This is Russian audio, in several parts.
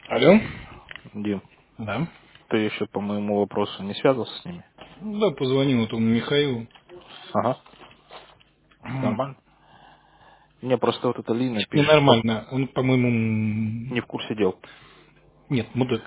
Алло? Дим, Да. ты еще по моему вопросу не связывался с ними? Ну да, позвонил вот он Михаилу. Ага, нормально. Мне просто вот эта Лина пишет, Ненормально. Он, по-моему, не в курсе дел. нет, мудак.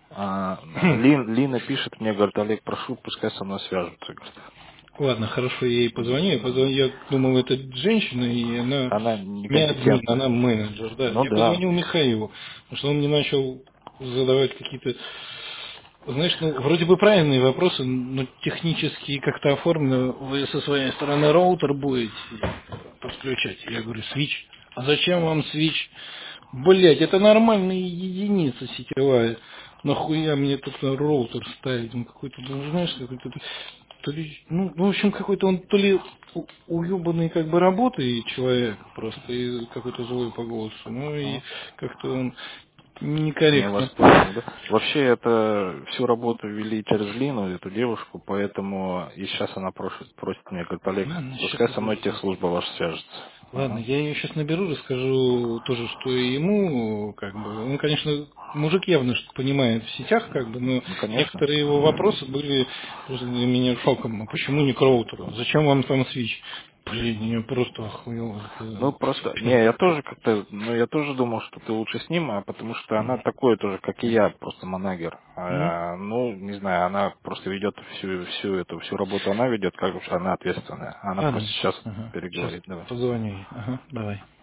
Лина пишет мне, говорит, Олег, прошу, пускай со мной свяжутся. Говорит. Ладно, хорошо, я ей позвоню. Я думал, это женщина, и она Она не админ, она некомпетентная. менеджер. Да, Ну я да. позвонил Михаилу, потому что он мне начал задавать какие-то, знаешь, ну, вроде бы правильные вопросы, но технически как-то оформлено. Вы со своей стороны роутер будете подключать. Я говорю, свич. А зачем вам свич? Блять, это нормальная единица сетевая. Нахуя мне тут на роутер ставить? Он какой-то, ну, знаешь, какой-то, то ли, ну, в общем, какой-то он то ли уебанный как бы работает человек просто, и какой-то злой по голосу, ну и М, как-то он Не некорректно. воспринял, да? Вообще это всю работу вели через Лину, эту девушку, поэтому и сейчас она просит меня, говорит, Олег, Ладно, сейчас пускай со мной подожди. техслужба ваша свяжется. Ладно, Ага. я ее сейчас наберу, расскажу тоже, что и ему, как бы, он, конечно, мужик явно что понимает в сетях, как бы, но Ну, конечно. некоторые его вопросы были просто для меня шоком. А почему не к роутеру? Зачем вам там свич? Блин, я просто охуел. Ну Это просто, не, я пиздец. тоже как-то, ну я тоже думал, что ты лучше с ним, а потому что она такой тоже, как и я, просто манагер. М? Ну, не знаю, она просто ведет всю работу она ведет, как бы что она ответственная. Она просто Ладно, сейчас ага, сейчас переговорит, давай. позвоню ей. Ага, давай.